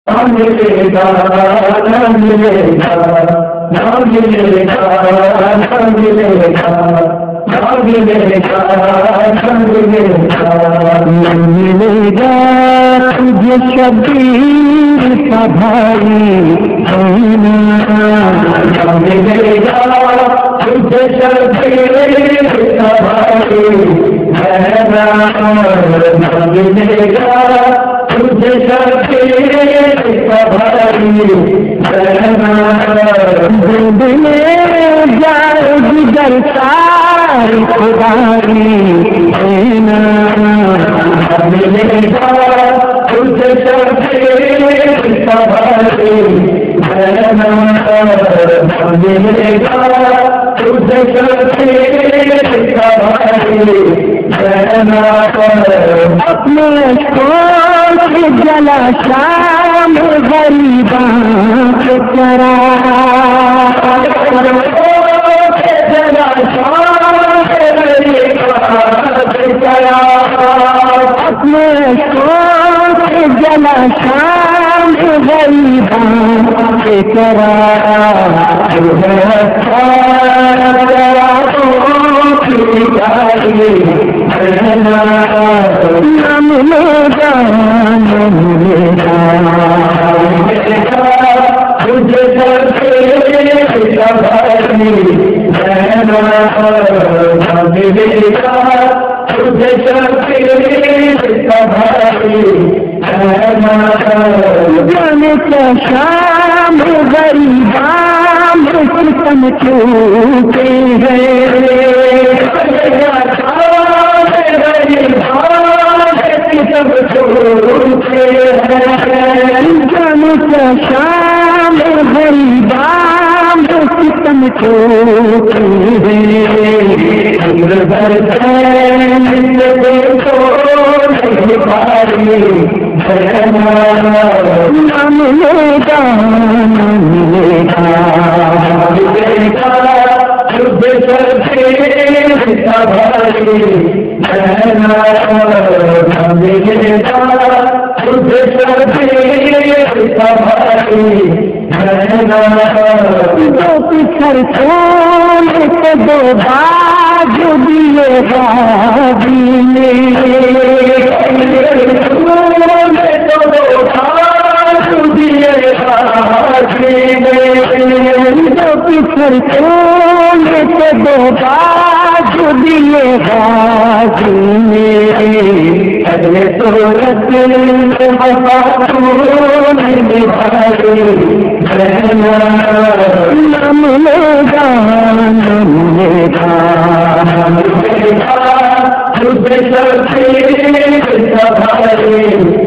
ملے گا نہ ملے گا نہ ملے گا نہ ملے گا نہ ملے گا نہ ملے گا نہ ملے گا تجھے شبیر کا بھائی نہ ملے گا تجھے شبیر کا بھائی نہ ملے گا تجھے شبیر کا بھائی دل جائے گزر ساری خداری ملے گا تجھے شبیر کا بھائی ملے گا تجھے شبیر کا بھائی اپنے کو جلا شام غریباں کے کرا جلا شام غریباں کے کرا اپنے کو جلا شام غریباں کے کرا نہ ملے گا نہ ملے گا تجھے شبیر کا بھائی نہ ملے گا تجھے شبیر کا بھائی جانے کا شام غریبان ستم چوکے ہیں جانے کا شام غریبان ستم چوکے ہیں عمر بھر نہ ملے گا نہ ملے گا تجھے شبیر کا بھائی نہ ملے گا تجھے شبیر کا بھائی پچھڑ چھوڑ کے دو باج دیے غازی نے پچھڑ چھوڑ کے دو باج دیے غازی نے اگلے صورت نہ ملے گا نہ ملے گا تجھے شبیر کا بھائی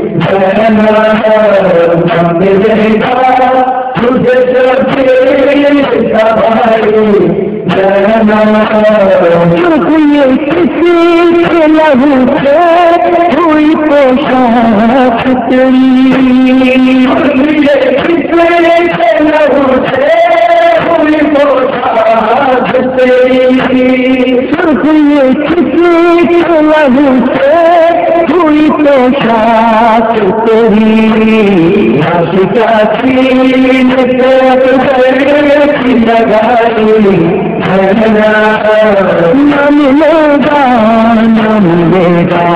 نہ ملے گا تجھے شبیر کا بھائی کسی کے لہو سے ہوئی پوشاک تیری کسی کے لہو سے ہوئی پوشاک تیری کسی کے لہو سے ہوئی پوشاک تیری عاشقہ سین سے لگائی نہ ملے گا نہ ملے گا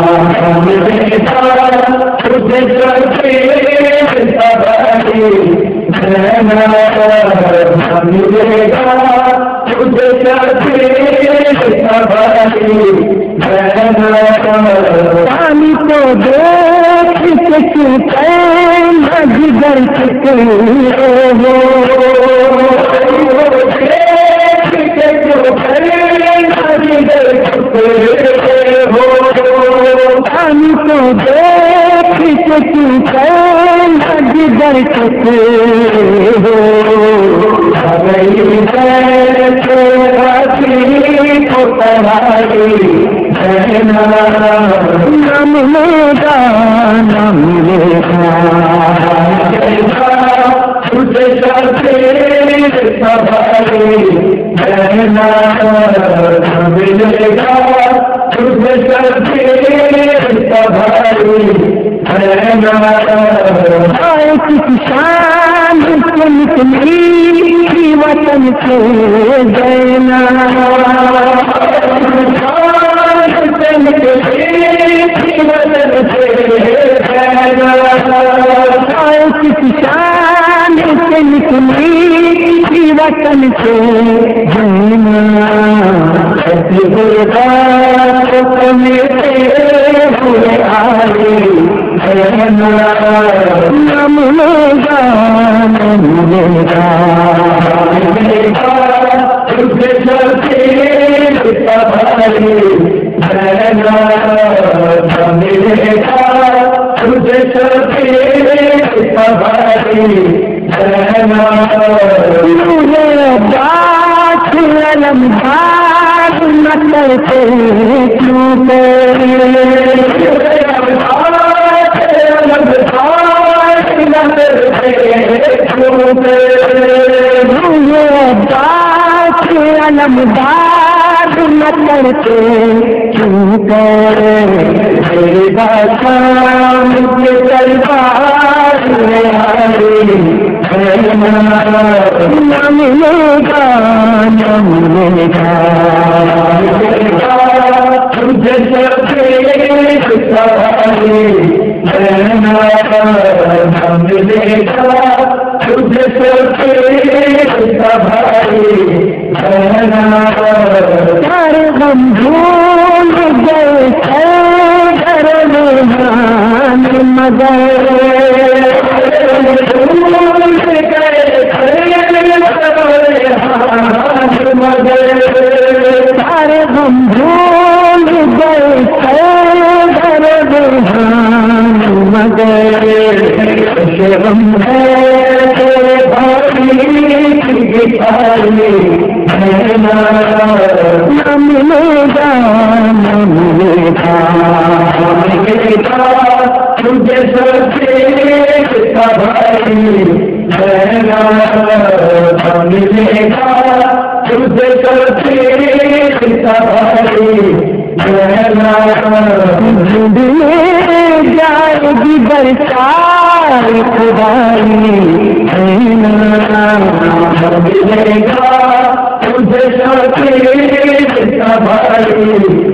تجھے شبیر کا بھائی نہ ملے گا تجھے شبیر کا بھائی پانی کو دیکھ کے چوٹے جگر چکے ہو پانی کو دیکھ کے چوٹے جگر چکے ہو نہ ملے گا نہ ملے گا تجھے شبیر کا بھائی نہ ملے گا تجھے شبیر کا بھائی کس شان سے نکلی وطن سے زینب کس شان سے نکلی وطن سے علمدار نہ کرتے کیوں کرے میرا شام کے دربار میں آئی نہ ملے گا نہ ملے گا تجھے سوالے نہ ملے گا تجھے سارے غم بھول گئے گھر میں مگر سارے غم بھول گئے گھر میں مگر شرم ہے نہ ملے گا نہ ملے گا تجھے سوچے بھائی نہ ملے گا تجھے سوچے بھائی جائے گی برسات خدائی ملے گا تجھے سوچے بھائی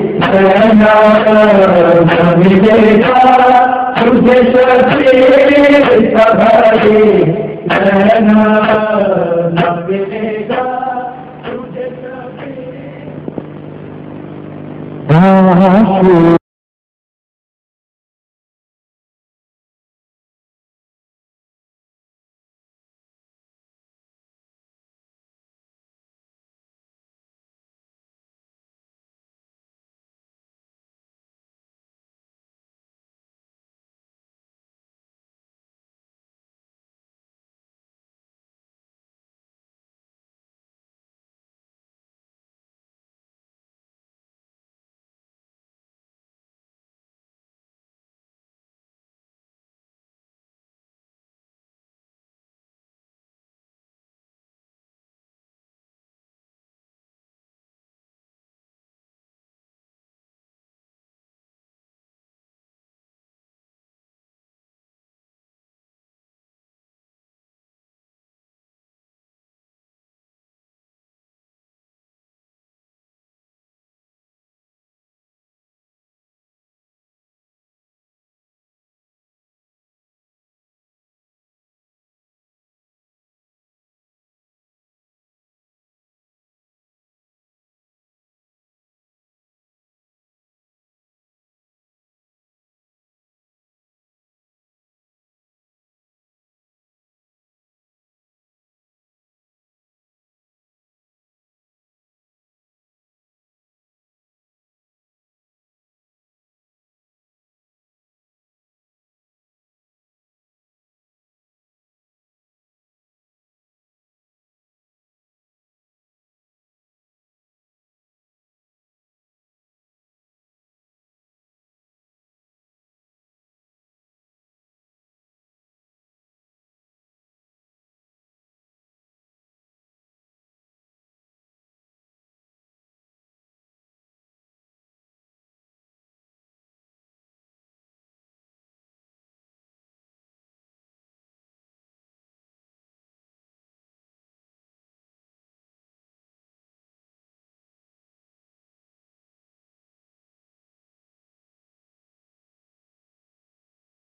ملے گا تجھے سوچے بھائی ملے گا تجھے